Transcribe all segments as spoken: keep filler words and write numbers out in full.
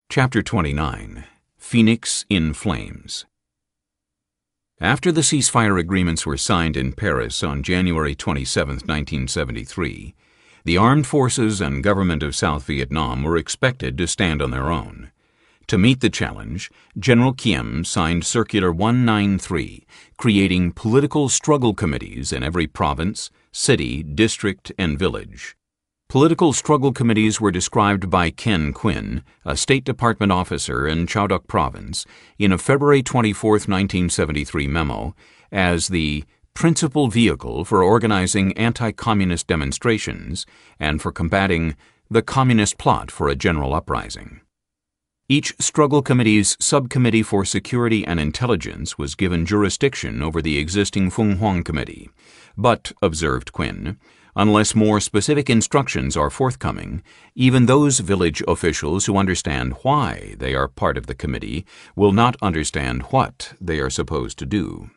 Chapter twenty-nine. Phoenix in Flames. After the ceasefire agreements were signed in Paris on January twenty-seventh, nineteen seventy-three, the armed forces and government of South Vietnam were expected to stand on their own. To meet the challenge, General Kiem signed Circular one ninety-three, creating political struggle committees in every province, city, district, and village. Political struggle committees were described by Ken Quinn, a State Department officer in Chau Duc Province, in a February twenty-fourth, nineteen seventy-three memo, as the principal vehicle for organizing anti-communist demonstrations and for combating the communist plot for a general uprising. Each struggle committee's Subcommittee for Security and Intelligence was given jurisdiction over the existing Phuong Hoang Committee. But, observed Quinn, unless more specific instructions are forthcoming, even those village officials who understand why they are part of the committee will not understand what they are supposed to do.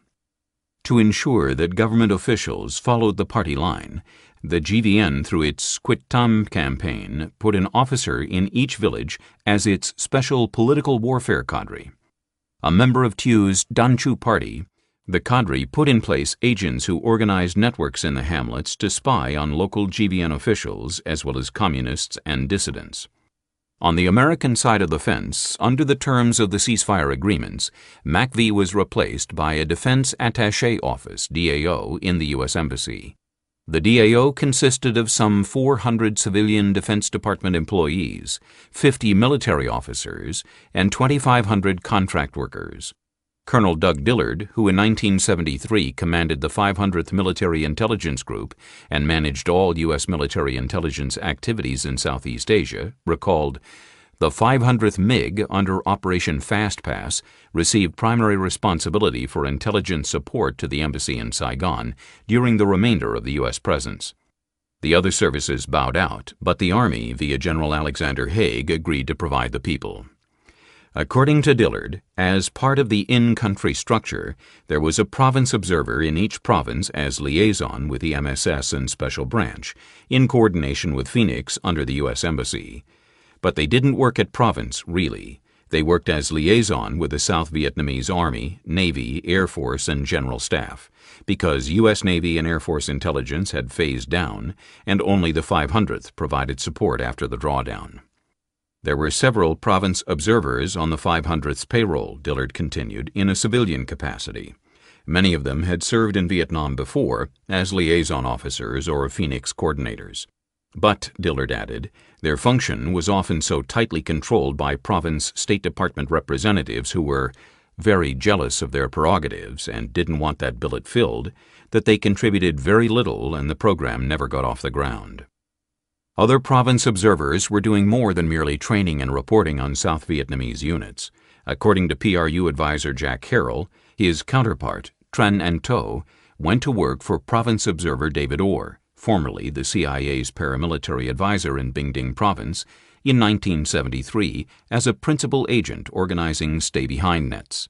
To ensure that government officials followed the party line, the G V N, through its Quyết Tâm campaign, put an officer in each village as its special political warfare cadre. A member of Thieu's Dan Chu party, the cadre put in place agents who organized networks in the hamlets to spy on local G V N officials as well as communists and dissidents. On the American side of the fence, under the terms of the ceasefire agreements, M A C V was replaced by a Defense Attaché Office, D A O, in the U S Embassy. The D A O consisted of some four hundred civilian Defense Department employees, fifty military officers, and twenty-five hundred contract workers. Colonel Doug Dillard, who in nineteen seventy-three commanded the five hundredth Military Intelligence Group and managed all U S military intelligence activities in Southeast Asia, recalled, "The five hundredth M I G, under Operation Fast Pass, received primary responsibility for intelligence support to the embassy in Saigon during the remainder of the U S presence. The other services bowed out, but the Army, via General Alexander Haig, agreed to provide the people." According to Dillard, as part of the in-country structure, there was a province observer in each province as liaison with the M S S and Special Branch, in coordination with Phoenix under the U S Embassy. But they didn't work at province, really. They worked as liaison with the South Vietnamese Army, Navy, Air Force, and General Staff, because U S Navy and Air Force intelligence had phased down, and only the five hundredth provided support after the drawdown. There were several province observers on the five hundredth's payroll, Dillard continued, in a civilian capacity. Many of them had served in Vietnam before as liaison officers or Phoenix coordinators. But, Dillard added, their function was often so tightly controlled by province State Department representatives who were very jealous of their prerogatives and didn't want that billet filled, that they contributed very little and the program never got off the ground. Other province observers were doing more than merely training and reporting on South Vietnamese units. According to P R U advisor Jack Harrell, his counterpart, Tran Anh To, went to work for province observer David Orr, formerly the C I A's paramilitary advisor in Binh Dinh Province, in nineteen seventy-three as a principal agent organizing stay-behind nets.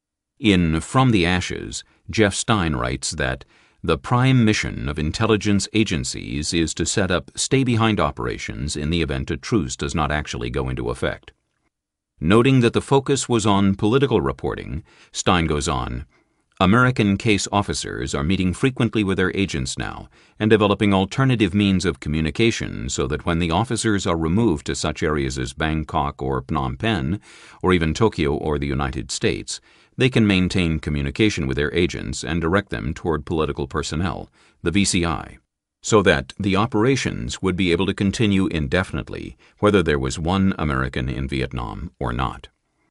In From the Ashes, Jeff Stein writes that the prime mission of intelligence agencies is to set up stay-behind operations in the event a truce does not actually go into effect. Noting that the focus was on political reporting, Stein goes on, "American case officers are meeting frequently with their agents now and developing alternative means of communication so that when the officers are removed to such areas as Bangkok or Phnom Penh, or even Tokyo or the United States, they can maintain communication with their agents and direct them toward political personnel, the V C I, so that the operations would be able to continue indefinitely, whether there was one American in Vietnam or not."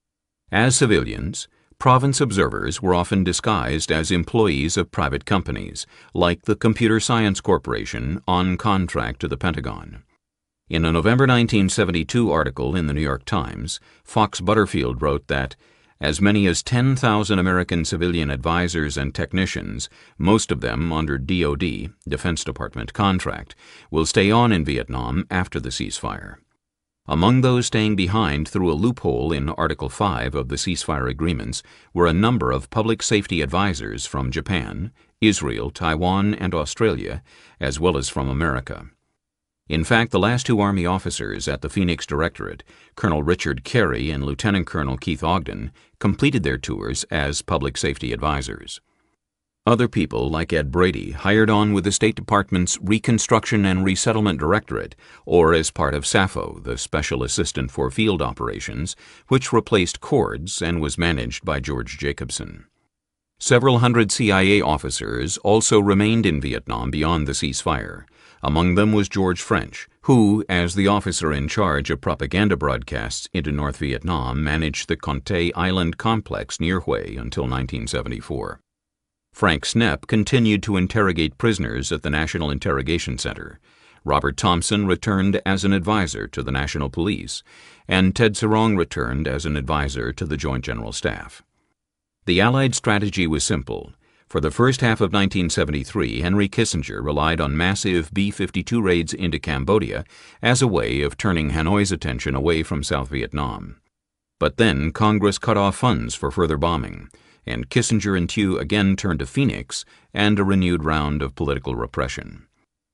As civilians, province observers were often disguised as employees of private companies, like the Computer Science Corporation, on contract to the Pentagon. In a November nineteen seventy-two article in the New York Times, Fox Butterfield wrote that as many as ten thousand American civilian advisors and technicians, most of them under D O D, Defense Department contract, will stay on in Vietnam after the ceasefire. Among those staying behind through a loophole in Article five of the ceasefire agreements were a number of public safety advisors from Japan, Israel, Taiwan, and Australia, as well as from America. In fact, the last two Army officers at the Phoenix Directorate, Colonel Richard Carey and Lieutenant Colonel Keith Ogden, completed their tours as public safety advisors. Other people, like Ed Brady, hired on with the State Department's Reconstruction and Resettlement Directorate, or as part of SAFO, the Special Assistant for Field Operations, which replaced CORDS and was managed by George Jacobson. Several hundred C I A officers also remained in Vietnam beyond the ceasefire. Among them was George French, who, as the officer in charge of propaganda broadcasts into North Vietnam, managed the Con Tay Island complex near Hue until nineteen seventy-four. Frank Snepp continued to interrogate prisoners at the National Interrogation Center. Robert Thompson returned as an advisor to the National Police, and Ted Sarong returned as an advisor to the Joint General Staff. The Allied strategy was simple. For the first half of nineteen seventy-three, Henry Kissinger relied on massive B fifty-two raids into Cambodia as a way of turning Hanoi's attention away from South Vietnam. But then Congress cut off funds for further bombing, and Kissinger and Thieu again turned to Phoenix and a renewed round of political repression.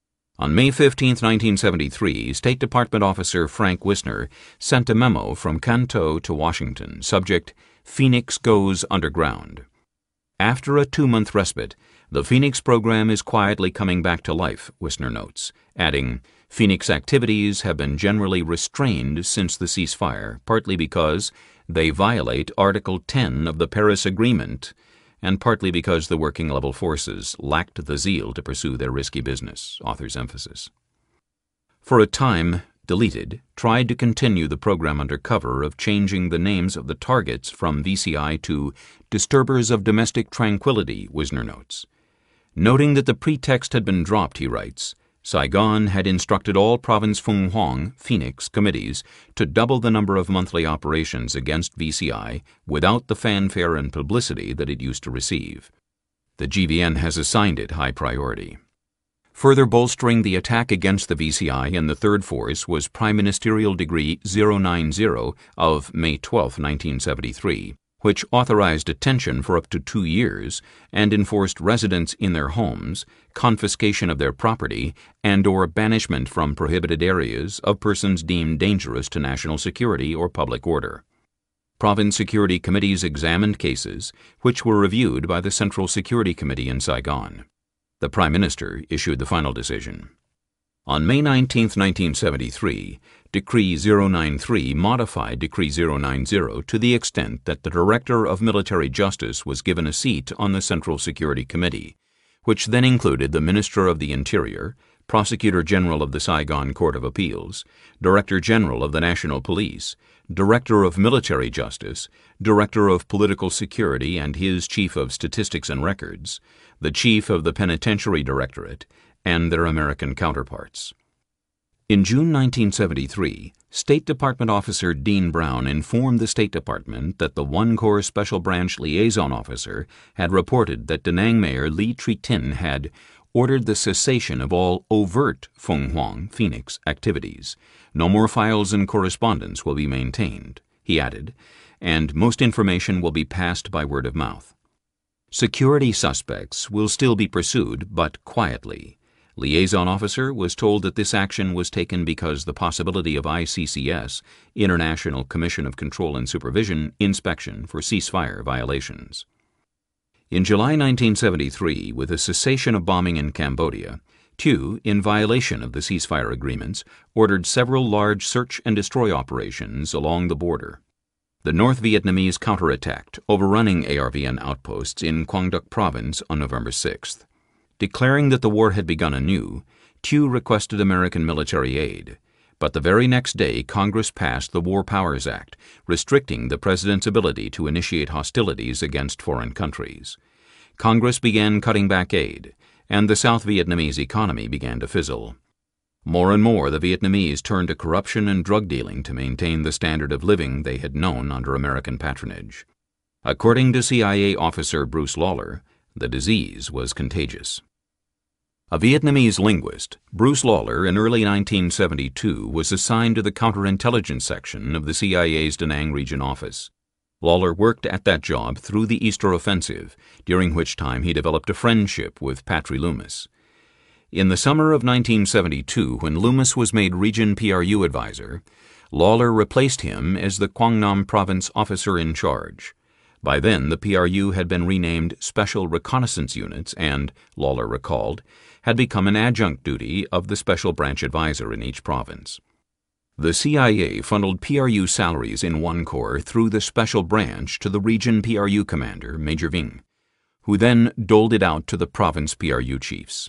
On May fifteenth, nineteen seventy-three, State Department officer Frank Wisner sent a memo from Canton to Washington, subject, Phoenix Goes Underground. After a two-month respite, the Phoenix program is quietly coming back to life, Wisner notes, adding, Phoenix activities have been generally restrained since the ceasefire, partly because they violate Article ten of the Paris Agreement, and partly because the working-level forces lacked the zeal to pursue their risky business, author's emphasis. For a time, Deleted tried to continue the program under cover of changing the names of the targets from V C I to Disturbers of Domestic Tranquility, Wisner notes. Noting that the pretext had been dropped, he writes, Saigon had instructed all Province Phuong Hoang, Phoenix, committees to double the number of monthly operations against V C I without the fanfare and publicity that it used to receive. The G V N has assigned it high priority. Further bolstering the attack against the V C I and the Third Force was Prime Ministerial Decree zero nine zero of May twelfth, nineteen seventy-three, which authorized detention for up to two years and enforced residence in their homes, confiscation of their property, and or banishment from prohibited areas of persons deemed dangerous to national security or public order. Province security committees examined cases, which were reviewed by the Central Security Committee in Saigon. The Prime Minister issued the final decision. On May nineteenth, nineteen seventy-three, Decree zero nine three modified Decree zero nine zero to the extent that the Director of Military Justice was given a seat on the Central Security Committee, which then included the Minister of the Interior, Prosecutor General of the Saigon Court of Appeals, Director General of the National Police, Director of Military Justice, Director of Political Security and his Chief of Statistics and Records, the Chief of the Penitentiary Directorate, and their American counterparts. In June nineteen seventy-three, State Department officer Dean Brown informed the State Department that the One Corps Special Branch Liaison Officer had reported that Da Nang Mayor Lee Tri Tin had ordered the cessation of all overt Phuong Hoang, Phoenix, activities. No more files and correspondence will be maintained, he added, and most information will be passed by word of mouth. Security suspects will still be pursued, but quietly. Liaison officer was told that this action was taken because the possibility of I C C S, International Commission of Control and Supervision, inspection for ceasefire violations. In July nineteen seventy-three, with a cessation of bombing in Cambodia, Thieu, in violation of the ceasefire agreements, ordered several large search and destroy operations along the border. The North Vietnamese counterattacked, overrunning A R V N outposts in Quang Duc Province on November sixth. Declaring that the war had begun anew, Thieu requested American military aid, but the very next day Congress passed the War Powers Act, restricting the president's ability to initiate hostilities against foreign countries. Congress began cutting back aid, and the South Vietnamese economy began to fizzle. More and more, the Vietnamese turned to corruption and drug dealing to maintain the standard of living they had known under American patronage. According to C I A officer Bruce Lawler, the disease was contagious. A Vietnamese linguist, Bruce Lawler, in early nineteen seventy-two, was assigned to the counterintelligence section of the C I A's Da Nang Region Office. Lawler worked at that job through the Easter Offensive, during which time he developed a friendship with Patry Loomis. In the summer of nineteen seventy-two, when Loomis was made Region P R U advisor, Lawler replaced him as the Quang Nam Province officer in charge. By then, the P R U had been renamed Special Reconnaissance Units and, Lawler recalled, had become an adjunct duty of the Special Branch Advisor in each province. The C I A funneled P R U salaries in one corps through the Special Branch to the Region P R U commander, Major Ving, who then doled it out to the province P R U chiefs.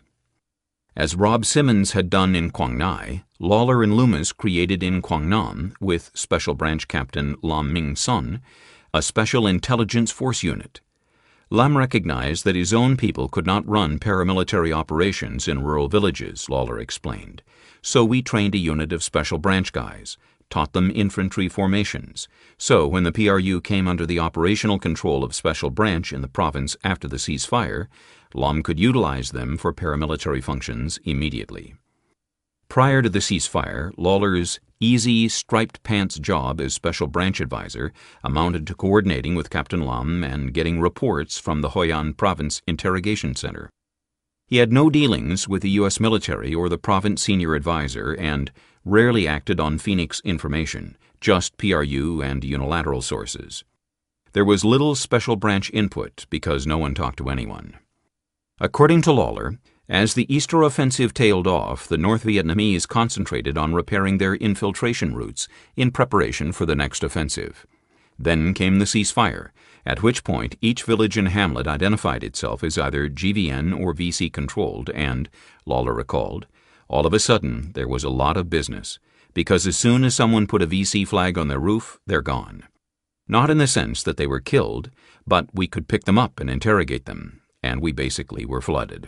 As Rob Simmons had done in Quang Ngai, Lawler and Loomis created in Quang Nam, with Special Branch Captain Lam Ming Sun, a Special Intelligence Force unit. Lam recognized that his own people could not run paramilitary operations in rural villages, Lawler explained, so we trained a unit of Special Branch guys, taught them infantry formations. So when the P R U came under the operational control of Special Branch in the province after the ceasefire, Lam could utilize them for paramilitary functions immediately. Prior to the ceasefire, Lawler's easy, striped pants job as Special Branch Advisor amounted to coordinating with Captain Lam and getting reports from the Hoi An Province Interrogation Center. He had no dealings with the U S military or the province senior advisor and rarely acted on Phoenix information, just P R U and unilateral sources. There was little Special Branch input because no one talked to anyone. According to Lawler, as the Easter offensive tailed off, the North Vietnamese concentrated on repairing their infiltration routes in preparation for the next offensive. Then came the ceasefire, at which point each village and hamlet identified itself as either G V N or V C controlled and, Lawler recalled, all of a sudden there was a lot of business, because as soon as someone put a V C flag on their roof, they're gone. Not in the sense that they were killed, but we could pick them up and interrogate them, and we basically were flooded.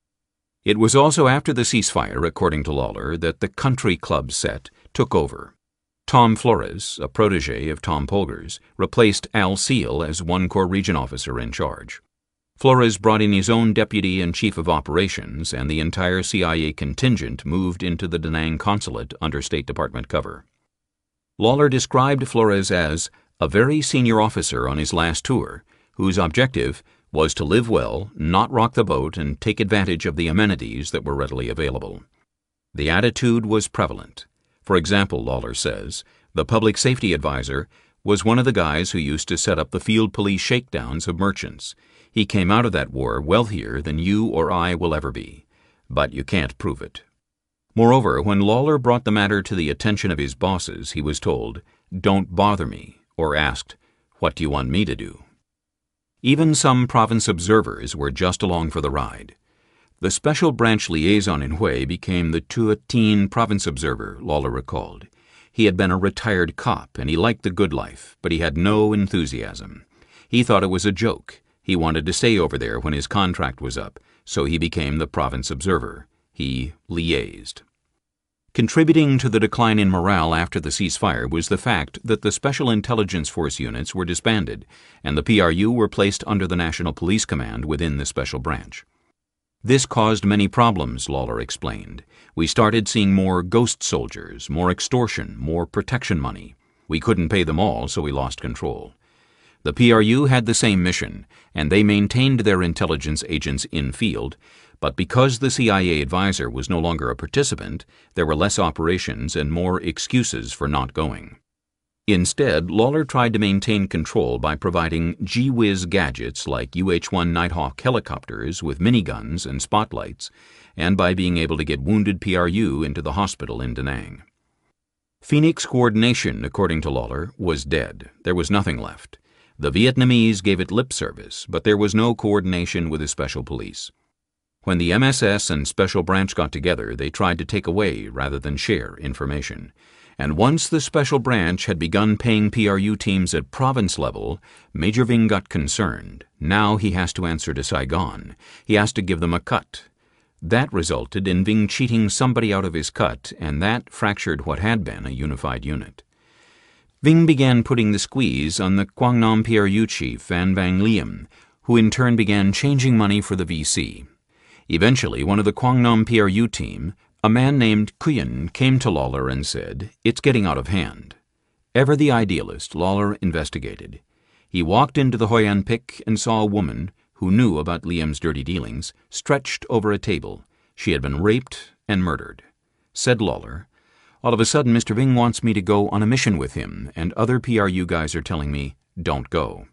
It was also after the ceasefire, according to Lawler, that the country club set took over. Tom Flores, a protege of Tom Polgers, replaced Al Seal as one Corps Region officer in charge. Flores brought in his own deputy and chief of operations, and the entire C I A contingent moved into the Da Nang consulate under State Department cover. Lawler described Flores as a very senior officer on his last tour, whose objective was to live well, not rock the boat, and take advantage of the amenities that were readily available. The attitude was prevalent. For example, Lawler says, the public safety advisor was one of the guys who used to set up the field police shakedowns of merchants. He came out of that war wealthier than you or I will ever be, but you can't prove it. Moreover, when Lawler brought the matter to the attention of his bosses, he was told, "Don't bother me," or asked, "What do you want me to do?" Even some province observers were just along for the ride. The Special Branch liaison in Hue became the Tua Tin province observer, Lawler recalled. He had been a retired cop, and he liked the good life, but he had no enthusiasm. He thought it was a joke. He wanted to stay over there when his contract was up, so he became the province observer. He liaised. Contributing to the decline in morale after the ceasefire was the fact that the Special Intelligence Force units were disbanded, and the P R U were placed under the National Police Command within the Special Branch. This caused many problems, Lawler explained. We started seeing more ghost soldiers, more extortion, more protection money. We couldn't pay them all, so we lost control. The P R U had the same mission, and they maintained their intelligence agents in field, but because the C I A advisor was no longer a participant, there were less operations and more excuses for not going. Instead, Lawler tried to maintain control by providing gee-whiz gadgets like U H one Nighthawk helicopters with miniguns and spotlights, and by being able to get wounded P R U into the hospital in Da Nang. Phoenix coordination, according to Lawler, was dead. There was nothing left. The Vietnamese gave it lip service, but there was no coordination with the Special Police. When the M S S and Special Branch got together, they tried to take away rather than share information. And once the Special Branch had begun paying P R U teams at province level, Major Ving got concerned. Now he has to answer to Saigon. He has to give them a cut. That resulted in Ving cheating somebody out of his cut, and that fractured what had been a unified unit. Ving began putting the squeeze on the Quang Nam P R U chief Van Vang Liam, who in turn began changing money for the V C. Eventually, one of the Quang Nam P R U team, a man named Kuyen, came to Lawler and said, "It's getting out of hand." Ever the idealist, Lawler investigated. He walked into the Hoi An Pic and saw a woman, who knew about Liam's dirty dealings, stretched over a table, She had been raped and murdered. Said Lawler, "All of a sudden, Mister Ving wants me to go on a mission with him, and other P R U guys are telling me, don't go."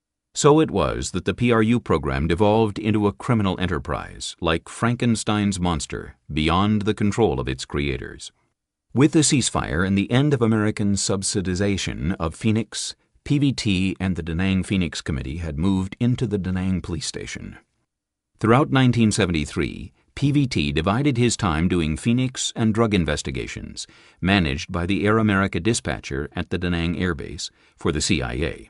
So it was that the P R U program devolved into a criminal enterprise, like Frankenstein's monster, beyond the control of its creators. With the ceasefire and the end of American subsidization of Phoenix, P V T and the Da Nang Phoenix Committee had moved into the Da Nang police station. Throughout nineteen seventy-three, P V T divided his time doing Phoenix and drug investigations, managed by the Air America dispatcher at the Da Nang Air Base, for the C I A.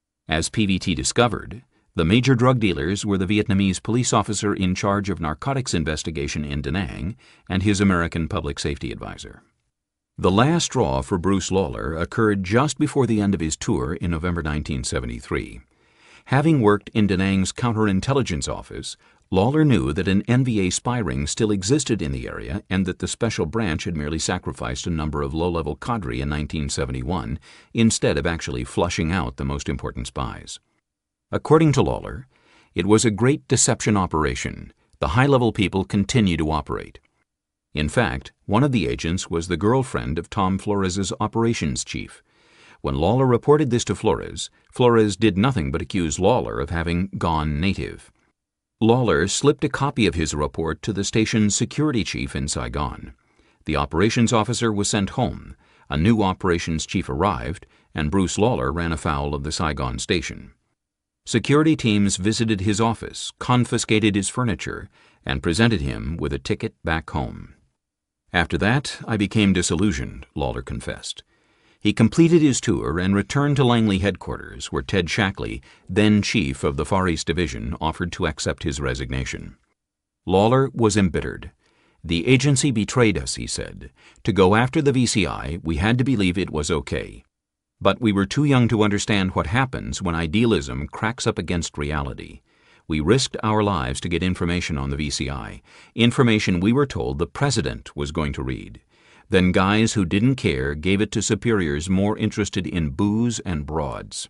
As P V T discovered, the major drug dealers were the Vietnamese police officer in charge of narcotics investigation in Da Nang and his American public safety advisor. The last straw for Bruce Lawler occurred just before the end of his tour in November nineteen seventy-three. Having worked in Da Nang's counterintelligence office, Lawler knew that an N V A spy ring still existed in the area and that the Special Branch had merely sacrificed a number of low-level cadre in nineteen seventy-one instead of actually flushing out the most important spies. According to Lawler, it was a great deception operation. The high-level people continue to operate. In fact, one of the agents was the girlfriend of Tom Flores's operations chief. When Lawler reported this to Flores, Flores did nothing but accuse Lawler of having gone native. Lawler slipped a copy of his report to the station's security chief in Saigon. The operations officer was sent home, a new operations chief arrived, and Bruce Lawler ran afoul of the Saigon station. Security teams visited his office, confiscated his furniture, and presented him with a ticket back home. After that, I became disillusioned, Lawler confessed. He completed his tour and returned to Langley headquarters, where Ted Shackley, then chief of the Far East Division, offered to accept his resignation. Lawler was embittered. "The agency betrayed us," he said. "To go after the V C I, we had to believe it was okay. But we were too young to understand what happens when idealism cracks up against reality. We risked our lives to get information on the V C I, information we were told the president was going to read. Then guys who didn't care gave it to superiors more interested in booze and broads."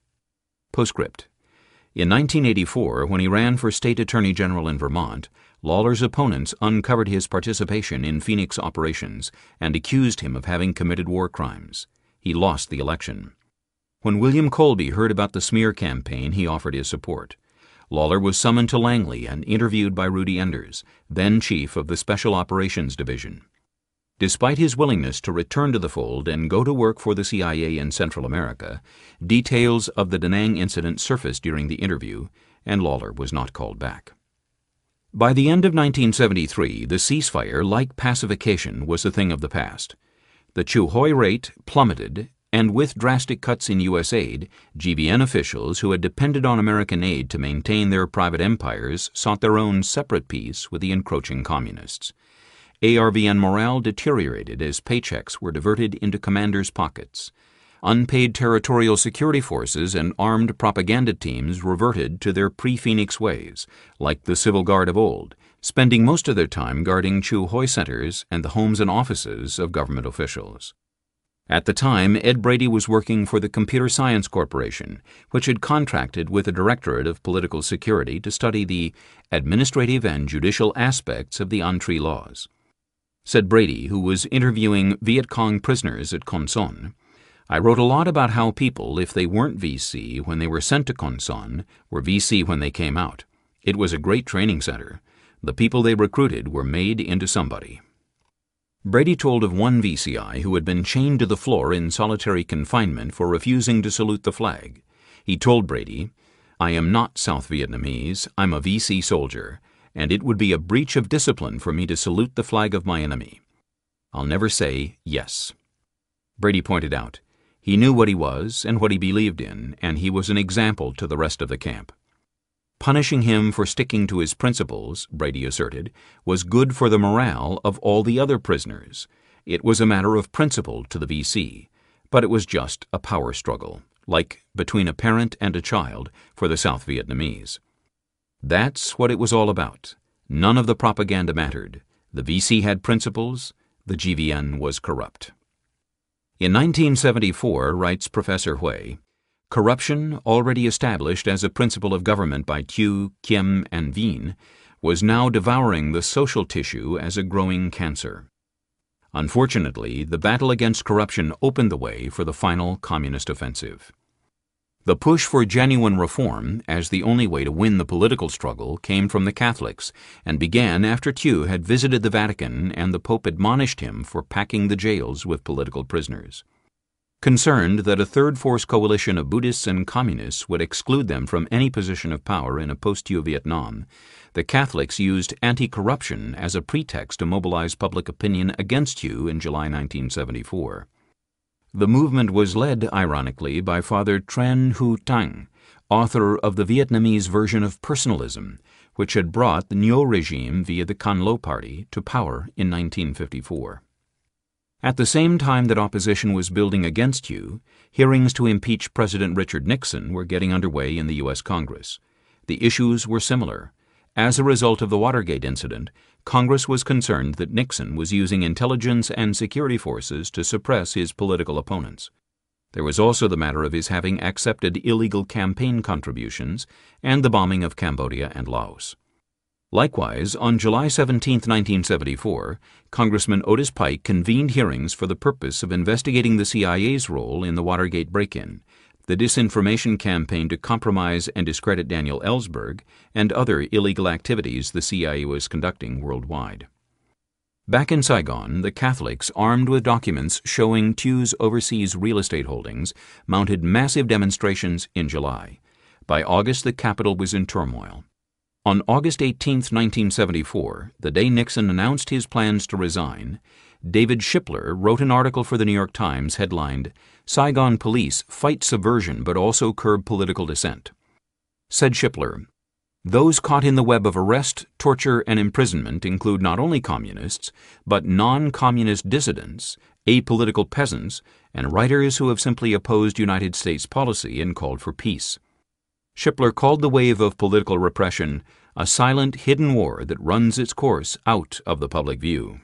Postscript. In nineteen eighty-four, when he ran for state attorney general in Vermont, Lawler's opponents uncovered his participation in Phoenix operations and accused him of having committed war crimes. He lost the election. When William Colby heard about the smear campaign, he offered his support. Lawler was summoned to Langley and interviewed by Rudy Enders, then chief of the Special Operations Division. Despite his willingness to return to the fold and go to work for the C I A in Central America, details of the Da Nang incident surfaced during the interview, and Lawler was not called back. By the end of nineteen seventy-three, the ceasefire, like pacification, was a thing of the past. The Chuhoi rate plummeted, and with drastic cuts in U S aid, G V N officials who had depended on American aid to maintain their private empires sought their own separate peace with the encroaching communists. A R V N morale deteriorated as paychecks were diverted into commanders' pockets. Unpaid territorial security forces and armed propaganda teams reverted to their pre-Phoenix ways, like the Civil Guard of old, spending most of their time guarding Chuhoi centers and the homes and offices of government officials. At the time, Ed Brady was working for the Computer Science Corporation, which had contracted with the Directorate of Political Security to study the administrative and judicial aspects of the Entree laws. Said Brady, who was interviewing Viet Cong prisoners at Con Son, "I wrote a lot about how people, if they weren't V C when they were sent to Con Son, were V C when they came out. It was a great training center. The people they recruited were made into somebody." Brady told of one V C I who had been chained to the floor in solitary confinement for refusing to salute the flag. He told Brady, "I am not South Vietnamese, I'm a V C soldier, and it would be a breach of discipline for me to salute the flag of my enemy. I'll never say yes." Brady pointed out, he knew what he was and what he believed in, and he was an example to the rest of the camp. Punishing him for sticking to his principles, Brady asserted, was good for the morale of all the other prisoners. It was a matter of principle to the V C, but it was just a power struggle, like between a parent and a child for the South Vietnamese. That's what it was all about. None of the propaganda mattered. The V C had principles. The G V N was corrupt. In nineteen seventy-four, writes Professor Hui, corruption, already established as a principle of government by Thieu, Kiem, and Vien, was now devouring the social tissue as a growing cancer. Unfortunately, the battle against corruption opened the way for the final communist offensive. The push for genuine reform as the only way to win the political struggle came from the Catholics and began after Thieu had visited the Vatican and the Pope admonished him for packing the jails with political prisoners. Concerned that a third force coalition of Buddhists and communists would exclude them from any position of power in a post-Thieu Vietnam, the Catholics used anti-corruption as a pretext to mobilize public opinion against Thieu in July nineteen seventy-four. The movement was led, ironically, by Father Tran Hu Tang, author of the Vietnamese version of personalism, which had brought the Ngo regime via the Can Lo Party to power in nineteen fifty-four. At the same time that opposition was building against Thieu, hearings to impeach President Richard Nixon were getting underway in the U S Congress. The issues were similar. As a result of the Watergate incident, Congress was concerned that Nixon was using intelligence and security forces to suppress his political opponents. There was also the matter of his having accepted illegal campaign contributions and the bombing of Cambodia and Laos. Likewise, on July seventeenth, nineteen seventy-four, Congressman Otis Pike convened hearings for the purpose of investigating the C I A's role in the Watergate break-in, the disinformation campaign to compromise and discredit Daniel Ellsberg, and other illegal activities the C I A was conducting worldwide. Back in Saigon, the Catholics, armed with documents showing Thieu's overseas real estate holdings, mounted massive demonstrations in July. By August, the capital was in turmoil. On August eighteenth, nineteen seventy-four, the day Nixon announced his plans to resign, David Shipler wrote an article for the New York Times headlined, "Saigon Police Fight Subversion but Also Curb Political Dissent." Said Shipler, "Those caught in the web of arrest, torture, and imprisonment include not only communists, but non-communist dissidents, apolitical peasants, and writers who have simply opposed United States policy and called for peace." Shipler called the wave of political repression a silent, hidden war that runs its course out of the public view.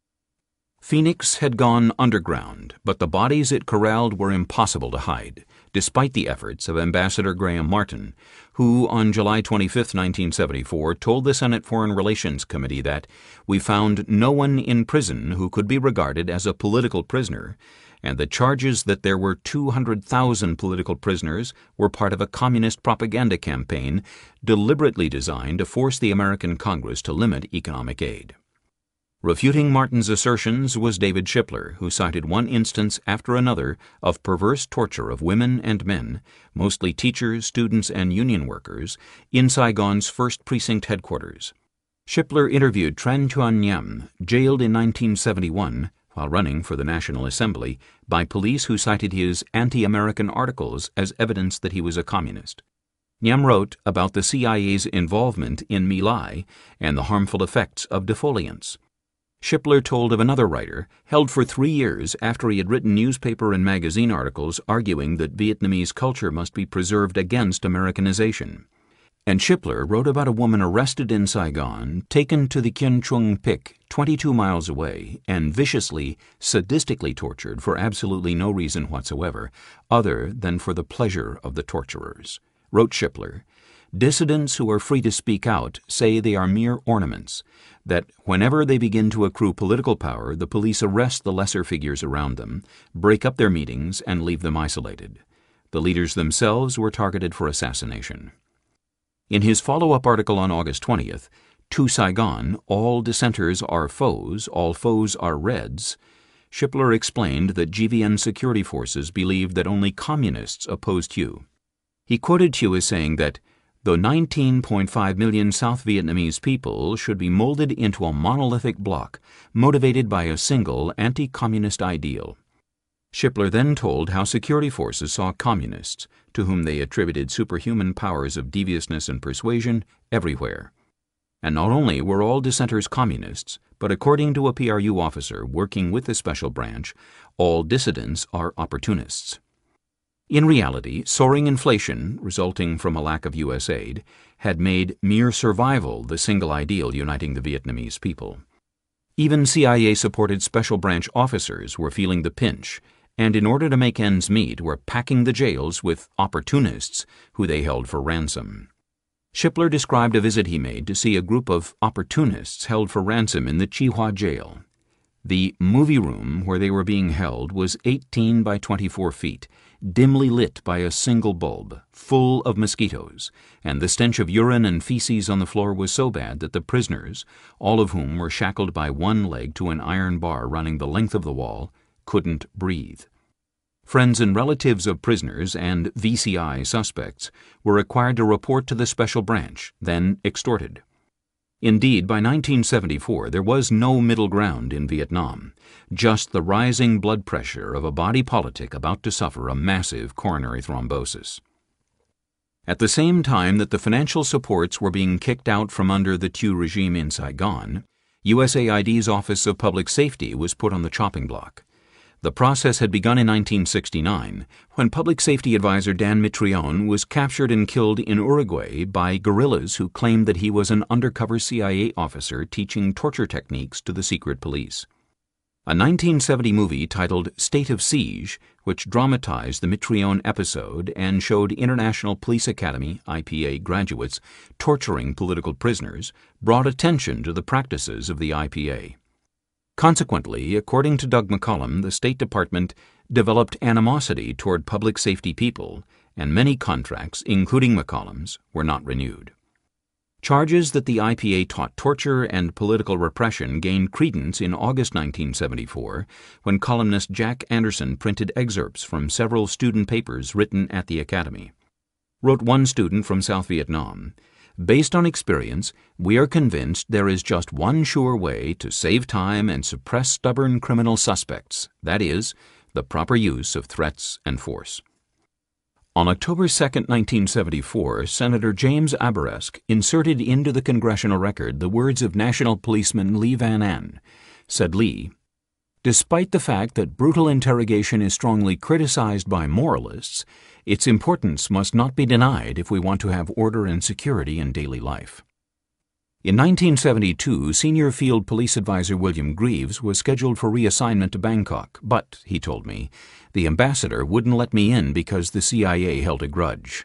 Phoenix had gone underground, but the bodies it corralled were impossible to hide, despite the efforts of Ambassador Graham Martin, who on July twenty-fifth, nineteen seventy-four, told the Senate Foreign Relations Committee that we found no one in prison who could be regarded as a political prisoner, and the charges that there were two hundred thousand political prisoners were part of a communist propaganda campaign deliberately designed to force the American Congress to limit economic aid. Refuting Martin's assertions was David Shipler, who cited one instance after another of perverse torture of women and men, mostly teachers, students, and union workers, in Saigon's first Precinct headquarters. Shipler interviewed Tran Thuan Nham, jailed in nineteen seventy-one, while running for the National Assembly, by police who cited his anti-American articles as evidence that he was a communist. Nham wrote about the C I A's involvement in My Lai and the harmful effects of defoliants. Shipler told of another writer, held for three years after he had written newspaper and magazine articles arguing that Vietnamese culture must be preserved against Americanization. And Shipler wrote about a woman arrested in Saigon, taken to the Kien Trung Pic, twenty-two miles away, and viciously, sadistically tortured for absolutely no reason whatsoever, other than for the pleasure of the torturers. Wrote Shipler, "Dissidents who are free to speak out say they are mere ornaments, that whenever they begin to accrue political power, the police arrest the lesser figures around them, break up their meetings, and leave them isolated. The leaders themselves were targeted for assassination." In his follow-up article on August twentieth, "To Saigon, All Dissenters Are Foes, All Foes Are Reds," Shipler explained that G V N security forces believed that only communists opposed Thieu. He quoted Thieu as saying that, "Though nineteen point five million South Vietnamese people should be molded into a monolithic bloc, motivated by a single anti-communist ideal." Shipler then told how security forces saw communists, to whom they attributed superhuman powers of deviousness and persuasion, everywhere. And not only were all dissenters communists, but according to a P R U officer working with the special branch, all dissidents are opportunists. In reality, soaring inflation, resulting from a lack of U S aid, had made mere survival the single ideal uniting the Vietnamese people. Even C I A-supported special branch officers were feeling the pinch, and in order to make ends meet were packing the jails with opportunists who they held for ransom. Shipler described a visit he made to see a group of opportunists held for ransom in the Chihua jail. The movie room where they were being held was eighteen by twenty-four feet, dimly lit by a single bulb, full of mosquitoes, and the stench of urine and feces on the floor was so bad that the prisoners, all of whom were shackled by one leg to an iron bar running the length of the wall, couldn't breathe. Friends and relatives of prisoners and V C I suspects were required to report to the special branch, then extorted. Indeed, by nineteen seventy-four, there was no middle ground in Vietnam, just the rising blood pressure of a body politic about to suffer a massive coronary thrombosis. At the same time that the financial supports were being kicked out from under the Thieu regime in Saigon, U S A I D's Office of Public Safety was put on the chopping block. The process had begun in nineteen sixty-nine, when Public Safety Advisor Dan Mitrione was captured and killed in Uruguay by guerrillas who claimed that he was an undercover C I A officer teaching torture techniques to the secret police. A nineteen seventy movie titled State of Siege, which dramatized the Mitrione episode and showed International Police Academy I P A graduates torturing political prisoners, brought attention to the practices of the I P A. Consequently, according to Doug McCollum, the State Department developed animosity toward public safety people, and many contracts, including McCollum's, were not renewed. Charges that the I P A taught torture and political repression gained credence in August nineteen seventy-four, when columnist Jack Anderson printed excerpts from several student papers written at the Academy. Wrote one student from South Vietnam, "Based on experience, we are convinced there is just one sure way to save time and suppress stubborn criminal suspects, that is, the proper use of threats and force." On October second, nineteen seventy-four, Senator James Abourezk inserted into the congressional record the words of National Policeman Lee Van An. Said Lee, "Despite the fact that brutal interrogation is strongly criticized by moralists, its importance must not be denied if we want to have order and security in daily life." In nineteen seventy-two, Senior Field Police Advisor William Greaves was scheduled for reassignment to Bangkok, but, he told me, the ambassador wouldn't let me in because the C I A held a grudge.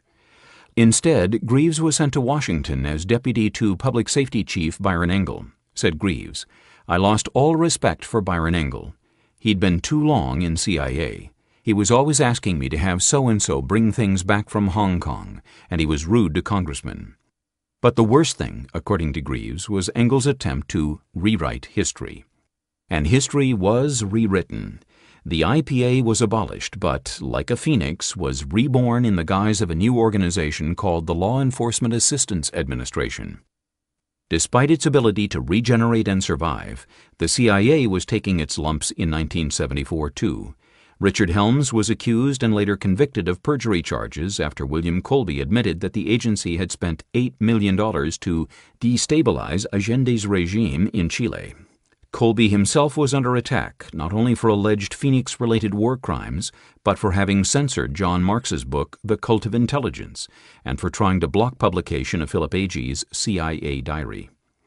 Instead, Greaves was sent to Washington as deputy to Public Safety Chief Byron Engel. Said Greaves, "I lost all respect for Byron Engel. He'd been too long in C I A. He was always asking me to have so-and-so bring things back from Hong Kong, and he was rude to congressmen." But the worst thing, according to Greaves, was Engel's attempt to rewrite history. And history was rewritten. The I P A was abolished, but, like a phoenix, was reborn in the guise of a new organization called the Law Enforcement Assistance Administration. Despite its ability to regenerate and survive, the C I A was taking its lumps in nineteen seventy-four, too. Richard Helms was accused and later convicted of perjury charges after William Colby admitted that the agency had spent eight million dollars to destabilize Allende's regime in Chile. Colby himself was under attack, not only for alleged Phoenix-related war crimes, but for having censored John Marks's book, The Cult of Intelligence, and for trying to block publication of Philip Agee's C I A diary.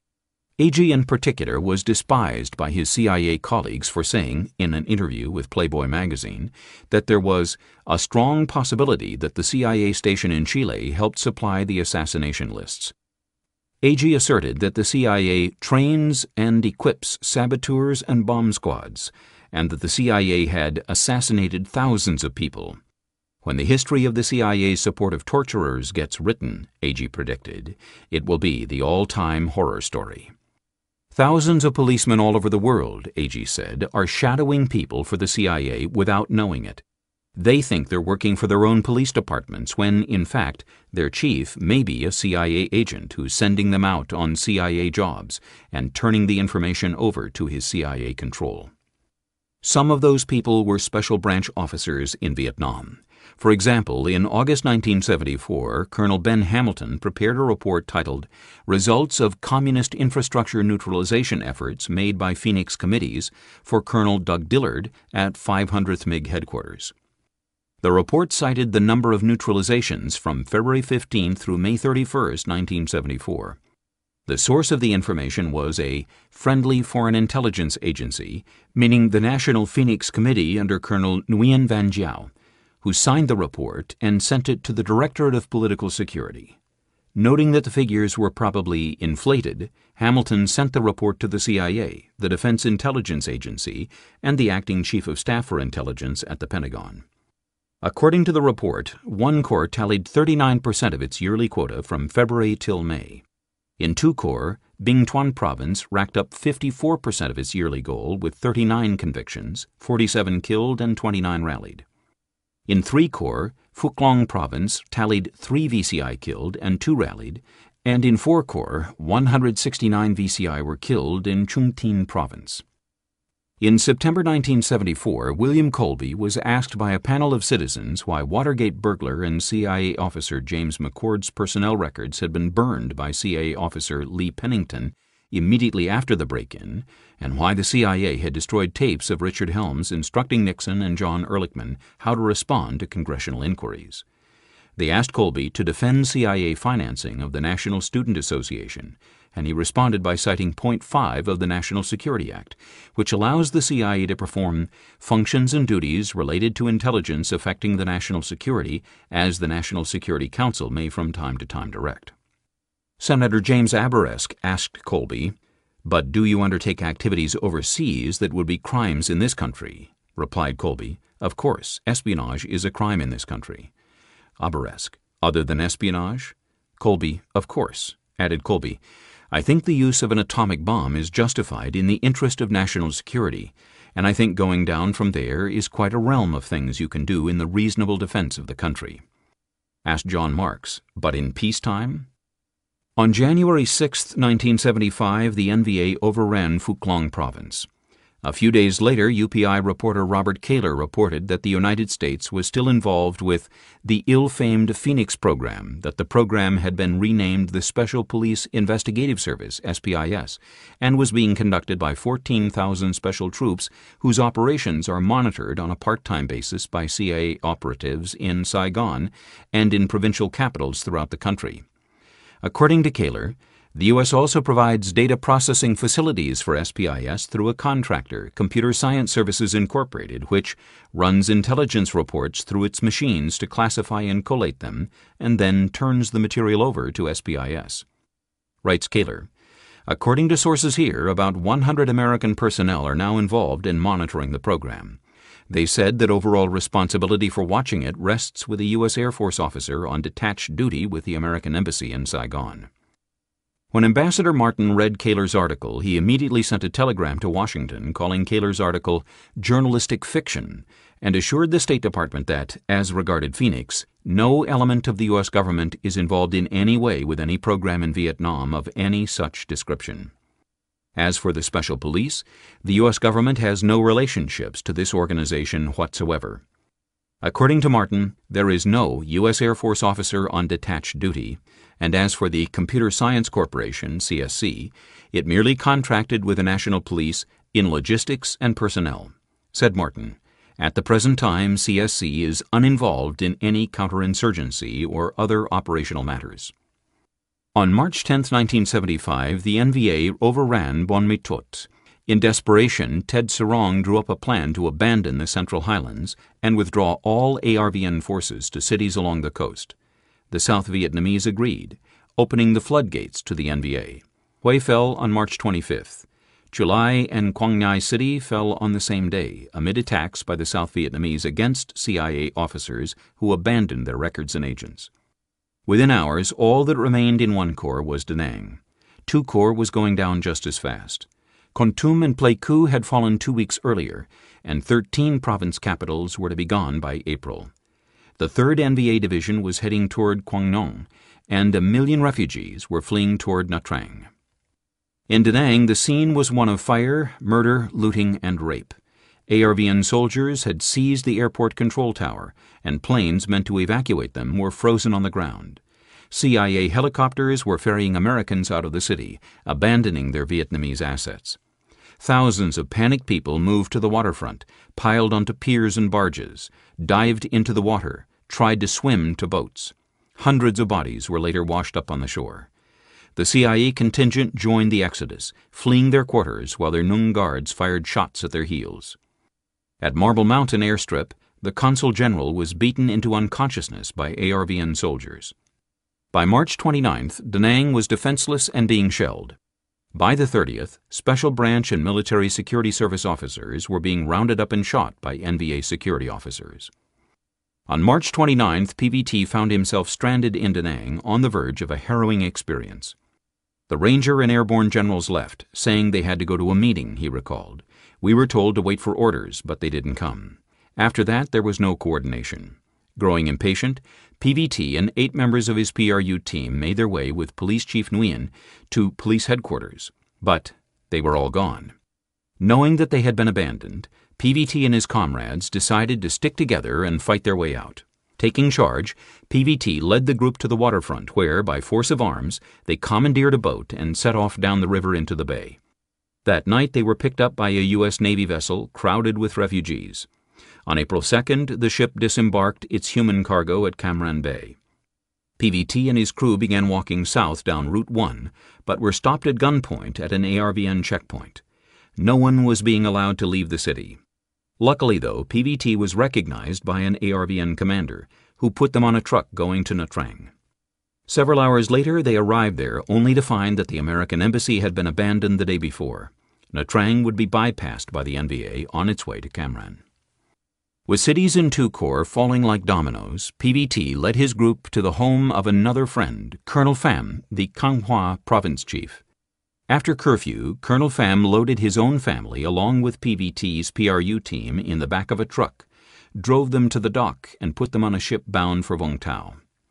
Agee in particular was despised by his C I A colleagues for saying, in an interview with Playboy magazine, that there was a strong possibility that the C I A station in Chile helped supply the assassination lists. Agee asserted that the C I A trains and equips saboteurs and bomb squads, and that the C I A had assassinated thousands of people. When the history of the C I A's support of torturers gets written, Agee predicted, it will be the all-time horror story. Thousands of policemen all over the world, Agee said, are shadowing people for the C I A without knowing it. They think they're working for their own police departments when, in fact, their chief may be a C I A agent who's sending them out on C I A jobs and turning the information over to his C I A control. Some of those people were special branch officers in Vietnam. For example, in August nineteen seventy-four, Colonel Ben Hamilton prepared a report titled Results of Communist Infrastructure Neutralization Efforts Made by Phoenix Committees for Colonel Doug Dillard at five hundredth M I G Headquarters. The report cited the number of neutralizations from February fifteenth through May thirty-first, nineteen seventy-four. The source of the information was a friendly foreign intelligence agency, meaning the National Phoenix Committee under Colonel Nguyen Van Giao, who signed the report and sent it to the Directorate of Political Security. Noting that the figures were probably inflated, Hamilton sent the report to the C I A, the Defense Intelligence Agency, and the acting Chief of Staff for Intelligence at the Pentagon. According to the report, one corps tallied thirty-nine percent of its yearly quota from February till May. In two corps, Binh Thuan Province racked up fifty-four percent of its yearly goal with thirty-nine convictions, forty-seven killed and twenty-nine rallied. In three corps, Phuoc Long Province tallied three V C I killed and two rallied, and in four corps, one hundred sixty-nine V C I were killed in Chung Tin Province. In September nineteen seventy-four, William Colby was asked by a panel of citizens why Watergate burglar and C I A officer James McCord's personnel records had been burned by C I A officer Lee Pennington immediately after the break-in, and why the C I A had destroyed tapes of Richard Helms instructing Nixon and John Ehrlichman how to respond to congressional inquiries. They asked Colby to defend C I A financing of the National Student Association, and he responded by citing point five of the National Security Act, which allows the C I A to perform functions and duties related to intelligence affecting the national security, as the National Security Council may from time to time direct. Senator James Abourezk asked Colby, "But do you undertake activities overseas that would be crimes in this country?" Replied Colby, "Of course, espionage is a crime in this country." Abourezk, "Other than espionage?" Colby, "Of course." Added Colby, "I think the use of an atomic bomb is justified in the interest of national security, and I think going down from there is quite a realm of things you can do in the reasonable defense of the country." Asked John Marks, "But in peacetime?" On January sixth, nineteen seventy-five, the N V A overran Phuoc Long Province. A few days later, U P I reporter Robert Kaler reported that the United States was still involved with the ill-famed Phoenix program, that the program had been renamed the Special Police Investigative Service, S P I S, and was being conducted by fourteen thousand special troops whose operations are monitored on a part-time basis by C I A operatives in Saigon and in provincial capitals throughout the country. According to Kaler, the U S also provides data processing facilities for S P I S through a contractor, Computer Science Services Incorporated, which runs intelligence reports through its machines to classify and collate them, and then turns the material over to S P I S. Writes Kaler, "According to sources here, about one hundred American personnel are now involved in monitoring the program. They said that overall responsibility for watching it rests with a U S Air Force officer on detached duty with the American Embassy in Saigon." When Ambassador Martin read Kaler's article, he immediately sent a telegram to Washington calling Kaler's article journalistic fiction and assured the State Department that, as regarded Phoenix, no element of the U S government is involved in any way with any program in Vietnam of any such description. As for the Special Police, the U S government has no relationships to this organization whatsoever. According to Martin, there is no U S Air Force officer on detached duty, and as for the Computer Science Corporation, C S C, it merely contracted with the National Police in logistics and personnel. Said Martin, "At the present time, C S C is uninvolved in any counterinsurgency or other operational matters." On March tenth, nineteen seventy-five, the N V A overran Bon Mi Thuot. In desperation, Ted Sarong drew up a plan to abandon the Central Highlands and withdraw all A R V N forces to cities along the coast. The South Vietnamese agreed, opening the floodgates to the N V A. Hue fell on March twenty-fifth. Chulai and Quang Ngai City fell on the same day, amid attacks by the South Vietnamese against C I A officers who abandoned their records and agents. Within hours, all that remained in one corps was Da Nang. Two corps was going down just as fast. Kon Tum and Pleiku had fallen two weeks earlier, and thirteen province capitals were to be gone by April. The third N V A Division was heading toward Quang Nong, and a million refugees were fleeing toward Nha Trang. In Da Nang, the scene was one of fire, murder, looting, and rape. A R V N soldiers had seized the airport control tower, and planes meant to evacuate them were frozen on the ground. C I A helicopters were ferrying Americans out of the city, abandoning their Vietnamese assets. Thousands of panicked people moved to the waterfront, piled onto piers and barges, dived into the water, tried to swim to boats. Hundreds of bodies were later washed up on the shore. The C I A contingent joined the exodus, fleeing their quarters while their Nung guards fired shots at their heels. At Marble Mountain airstrip, the consul general was beaten into unconsciousness by A R V N soldiers. By March twenty-ninth, Da Nang was defenseless and being shelled. By the thirtieth, Special Branch and Military Security Service officers were being rounded up and shot by N V A security officers. On March twenty-ninth, P V T found himself stranded in Da Nang on the verge of a harrowing experience. The Ranger and Airborne generals left, saying they had to go to a meeting, he recalled. We were told to wait for orders, but they didn't come. After that, there was no coordination. Growing impatient, P V T and eight members of his P R U team made their way with Police Chief Nguyen to police headquarters, but they were all gone. Knowing that they had been abandoned, P V T and his comrades decided to stick together and fight their way out. Taking charge, P V T led the group to the waterfront where, by force of arms, they commandeered a boat and set off down the river into the bay. That night they were picked up by a U S Navy vessel crowded with refugees. On April second, the ship disembarked its human cargo at Cam Ranh Bay. P V T and his crew began walking south down Route one, but were stopped at gunpoint at an A R V N checkpoint. No one was being allowed to leave the city. Luckily, though, P V T was recognized by an A R V N commander, who put them on a truck going to Nha Trang. Several hours later, they arrived there only to find that the American embassy had been abandoned the day before. Nha Trang would be bypassed by the N V A on its way to Cam Ranh. With cities in two corps falling like dominoes, P V T led his group to the home of another friend, Colonel Pham, the Cang Hoa province chief. After curfew, Colonel Pham loaded his own family along with P V T's P R U team in the back of a truck, drove them to the dock, and put them on a ship bound for Vung Tau.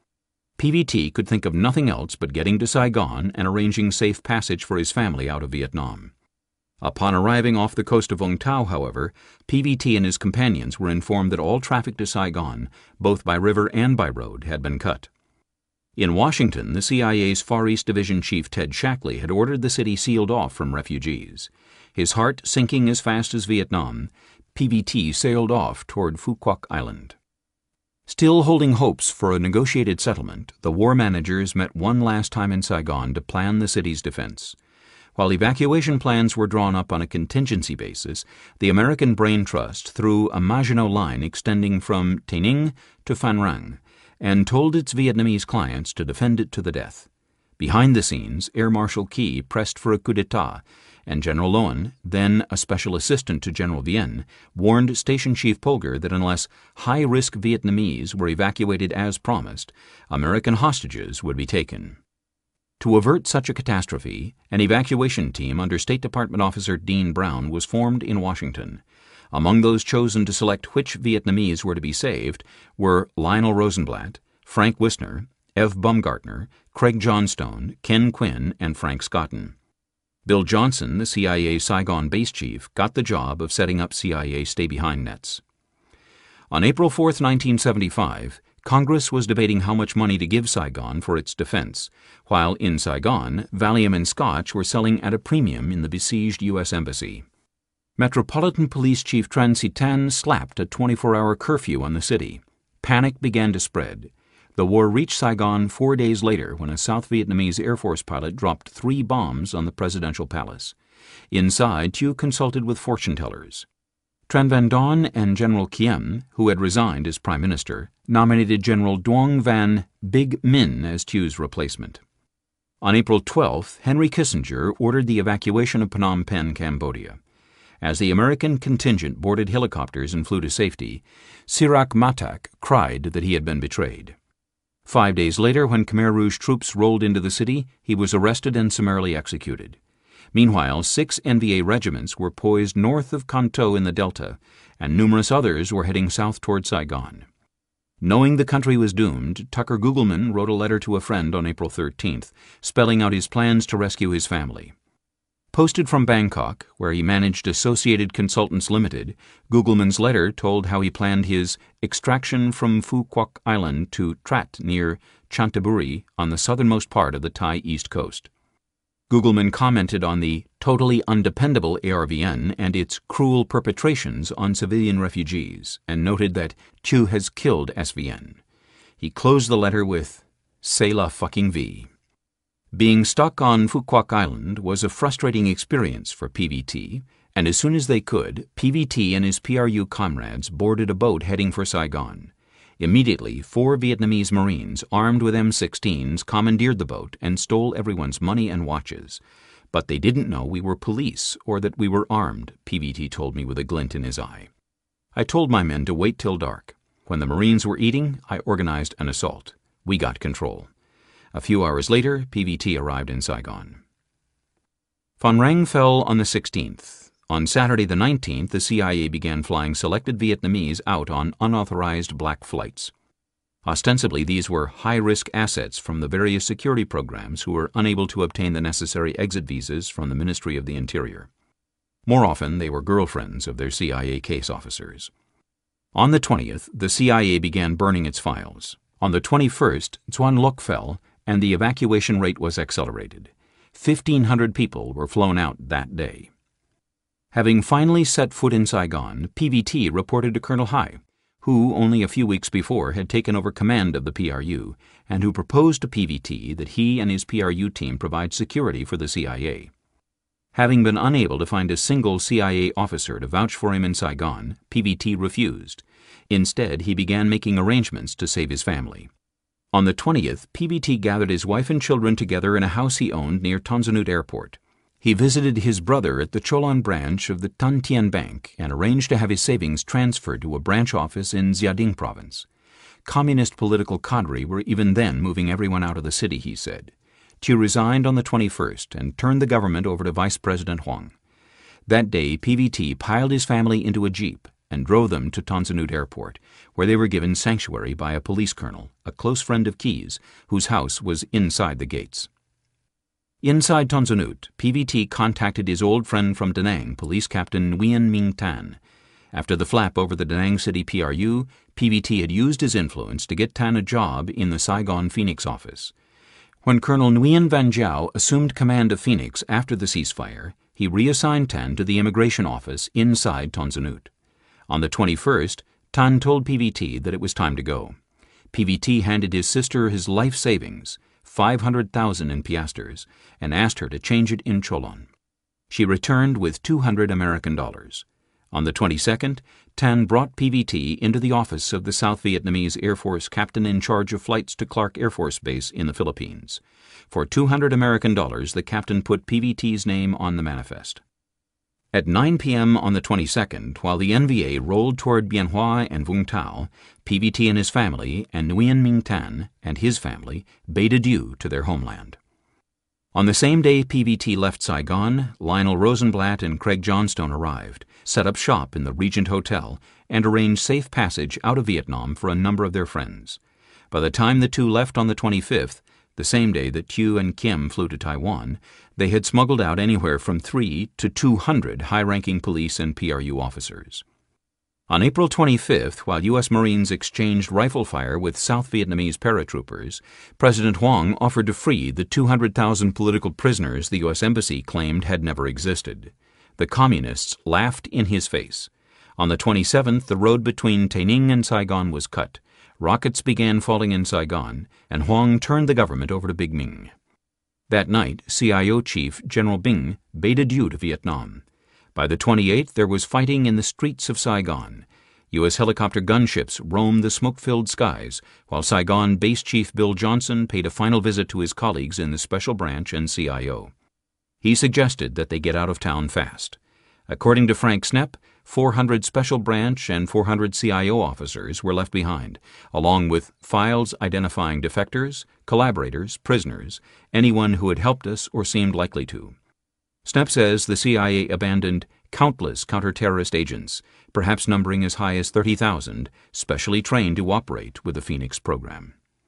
P V T could think of nothing else but getting to Saigon and arranging safe passage for his family out of Vietnam. Upon arriving off the coast of Vung Tau, however, P V T and his companions were informed that all traffic to Saigon, both by river and by road, had been cut. In Washington, the C I A's Far East Division Chief Ted Shackley had ordered the city sealed off from refugees. His heart sinking as fast as Vietnam, P V T sailed off toward Phu Quoc Island. Still holding hopes for a negotiated settlement, the war managers met one last time in Saigon to plan the city's defense. While evacuation plans were drawn up on a contingency basis, the American Brain Trust threw a Maginot Line extending from Tay Ninh to Phan Rang and told its Vietnamese clients to defend it to the death. Behind the scenes, Air Marshal Key pressed for a coup d'etat, and General Loan, then a special assistant to General Vien, warned Station Chief Polgar that unless high-risk Vietnamese were evacuated as promised, American hostages would be taken. To avert such a catastrophe, an evacuation team under State Department officer Dean Brown was formed in Washington. Among those chosen to select which Vietnamese were to be saved were Lionel Rosenblatt, Frank Wisner, Ev Baumgartner, Craig Johnstone, Ken Quinn, and Frank Scotton. Bill Johnson, the C I A Saigon base chief, got the job of setting up C I A stay-behind nets. On April fourth, nineteen seventy-five, Congress was debating how much money to give Saigon for its defense, while in Saigon, Valium and Scotch were selling at a premium in the besieged U S Embassy. Metropolitan Police Chief Tran Si Tan slapped a twenty-four hour curfew on the city. Panic began to spread. The war reached Saigon four days later when a South Vietnamese Air Force pilot dropped three bombs on the presidential palace. Inside, Thieu consulted with fortune-tellers. Tran Van Don and General Kiem, who had resigned as prime minister, nominated General Duong Van Big Minh as Thieu's replacement. On April twelfth, Henry Kissinger ordered the evacuation of Phnom Penh, Cambodia. As the American contingent boarded helicopters and flew to safety, Sirach Matak cried that he had been betrayed. Five days later, when Khmer Rouge troops rolled into the city, he was arrested and summarily executed. Meanwhile, six N V A regiments were poised north of Can Tho in the Delta, and numerous others were heading south toward Saigon. Knowing the country was doomed, Tucker Gugelman wrote a letter to a friend on April thirteenth, spelling out his plans to rescue his family. Posted from Bangkok, where he managed Associated Consultants Limited, Gugelman's letter told how he planned his extraction from Phu Quoc Island to Trat near Chanthaburi on the southernmost part of the Thai east coast. Gugelman commented on the totally undependable A R V N and its cruel perpetrations on civilian refugees, and noted that Thieu has killed S V N. He closed the letter with, "C'est la fucking vie." Being stuck on Phu Quoc Island was a frustrating experience for P V T, and as soon as they could, P V T and his P R U comrades boarded a boat heading for Saigon. Immediately, four Vietnamese Marines armed with M sixteens commandeered the boat and stole everyone's money and watches. But they didn't know we were police or that we were armed, P V T told me with a glint in his eye. I told my men to wait till dark. When the Marines were eating, I organized an assault. We got control. A few hours later, P V T arrived in Saigon. Phan Rang fell on the sixteenth. On Saturday the nineteenth, the C I A began flying selected Vietnamese out on unauthorized black flights. Ostensibly, these were high-risk assets from the various security programs who were unable to obtain the necessary exit visas from the Ministry of the Interior. More often, they were girlfriends of their C I A case officers. On the twentieth, the C I A began burning its files. On the twenty-first, Xuan Loc fell, and the evacuation rate was accelerated. Fifteen hundred people were flown out that day. Having finally set foot in Saigon, P V T reported to Colonel Hai, who only a few weeks before had taken over command of the P R U, and who proposed to P V T that he and his P R U team provide security for the C I A. Having been unable to find a single C I A officer to vouch for him in Saigon, P V T refused. Instead, he began making arrangements to save his family. On the twentieth, P V T gathered his wife and children together in a house he owned near Tan Son Nhut Airport. He visited his brother at the Cholon branch of the Tan Tien Bank and arranged to have his savings transferred to a branch office in Gia Dinh province. Communist political cadre were even then moving everyone out of the city, he said. Thieu resigned on the twenty-first and turned the government over to Vice President Huang. That day, P V T piled his family into a jeep and drove them to Tan Son Nhut Airport, where they were given sanctuary by a police colonel, a close friend of Keyes, whose house was inside the gates. Inside Tan Son Nhut, P V T contacted his old friend from Da Nang, Police Captain Nguyen Minh Tan. After the flap over the Da Nang City P R U, P V T had used his influence to get Tan a job in the Saigon Phoenix office. When Colonel Nguyen Van Giao assumed command of Phoenix after the ceasefire, he reassigned Tan to the immigration office inside Tan Son Nhut. On the twenty-first, Tan told P V T that it was time to go. P V T handed his sister his life savings, five hundred thousand in piastres, and asked her to change it in Cholon. She returned with two hundred American dollars. On the twenty-second, Tan brought P V T into the office of the South Vietnamese Air Force captain in charge of flights to Clark Air Force Base in the Philippines. For two hundred American dollars, the captain put P V T's name on the manifest. At nine p.m. on the twenty-second, while the N V A rolled toward Bien Hoa and Vung Tau, P V T and his family, and Nguyen Minh Tan and his family, bade adieu to their homeland. On the same day P V T left Saigon, Lionel Rosenblatt and Craig Johnstone arrived, set up shop in the Regent Hotel, and arranged safe passage out of Vietnam for a number of their friends. By the time the two left on the twenty-fifth, the same day that Thieu and Kim flew to Taiwan, they had smuggled out anywhere from three to two hundred high-ranking police and P R U officers. On April twenty-fifth, while U S Marines exchanged rifle fire with South Vietnamese paratroopers, President Huang offered to free the two hundred thousand political prisoners the U S Embassy claimed had never existed. The Communists laughed in his face. On the twenty-seventh, the road between Taining and Saigon was cut. Rockets began falling in Saigon, and Huang turned the government over to Big Minh. That night, C I O Chief General Binh bade adieu to Vietnam. By the twenty-eighth, there was fighting in the streets of Saigon. U S helicopter gunships roamed the smoke-filled skies, while Saigon Base Chief Bill Johnson paid a final visit to his colleagues in the Special Branch and C I O. He suggested that they get out of town fast. According to Frank Snepp, four hundred Special Branch and four hundred C I O officers were left behind, along with files identifying defectors, collaborators, prisoners, anyone who had helped us or seemed likely to. Snepp says the C I A abandoned countless counter-terrorist agents, perhaps numbering as high as thirty thousand, specially trained to operate with the Phoenix program.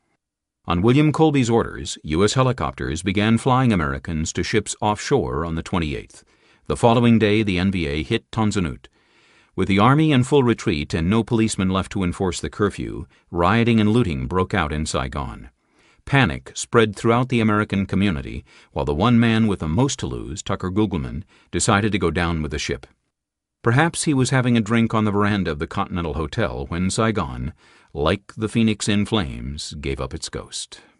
On William Colby's orders, U S helicopters began flying Americans to ships offshore on the twenty-eighth. The following day, the N V A hit Tan Son Nhut. With the Army in full retreat and no policemen left to enforce the curfew, rioting and looting broke out in Saigon. Panic spread throughout the American community, while the one man with the most to lose, Tucker Gugelman, decided to go down with the ship. Perhaps he was having a drink on the veranda of the Continental Hotel when Saigon, like the Phoenix in flames, gave up its ghost.